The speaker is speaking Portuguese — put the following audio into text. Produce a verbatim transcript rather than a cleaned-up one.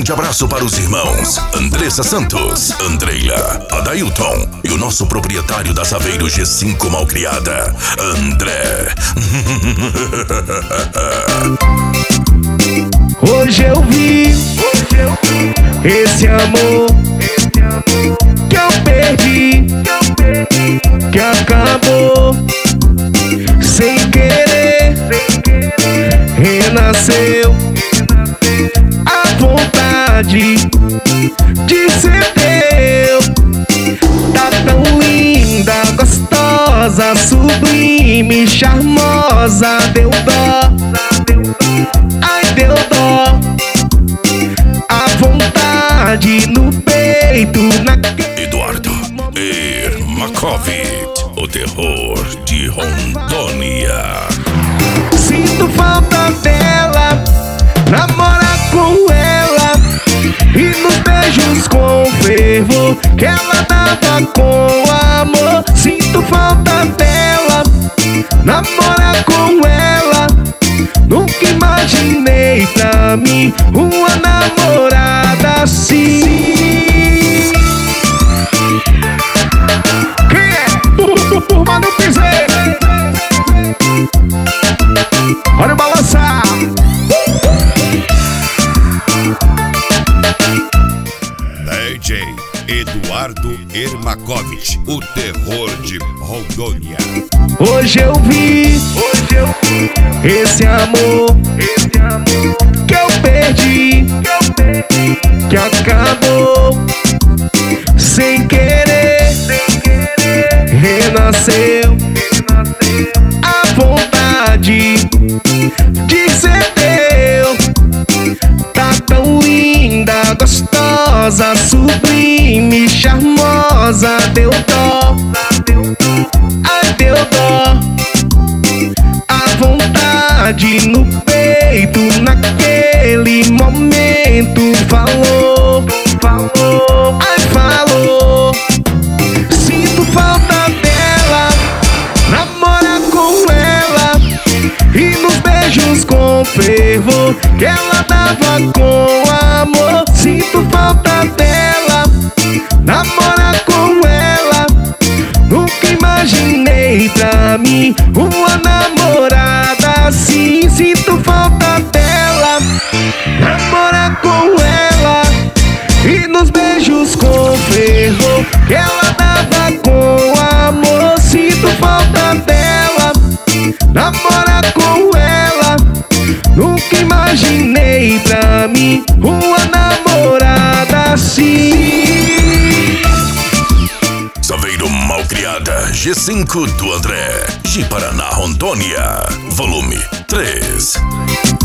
grande abraço para os irmãos Andressa Santos, Andreila, Adailton e o nosso proprietário da Saveiro G cinco Malcriada, André. Hoje eu vi esse amor que eu perdi, que acabou sem querer, renasceu a vontade de ser teu. Tá tão linda, gostosa, sublime, charmosa. Deu dó, ai deu dó, a vontade no peito naquele Eduardo Ermakovit, o terror de Rondônia. Sinto falta dela, namorar com ela e nos beijos com fervor que ela dava com amor. Sinto falta dela, namorar com ela. Nunca imaginei pra mim uma namorada assim. Quem é? Turma no piseiro. Olha o balançar. D J Eduardo Ermakovit, o terror de Rondônia. Hoje eu vi esse amor que eu perdi, que acabou sem querer, renasceu a vontade de ser teu. Tá tão linda, gostosa, sublime, charmosa. Deu dó, ai deu dó, a vontade no peito naquele momento. Falou, falou, ai falou. Sinto falta dela, namorar com ela e nos beijos com fervor que ela dava com amor. Sinto falta dela, namorar com ela. Nunca imaginei pra mim uma namorada assim. Sinto falta dela, namorar com ela e nos beijos com fervor que ela dava com amor. Sinto falta dela, namorar com ela. Nunca imaginei pra mim uma namorada assim. Saveiro Malcriada G cinco do André, de Paraná, Rondônia, volume três.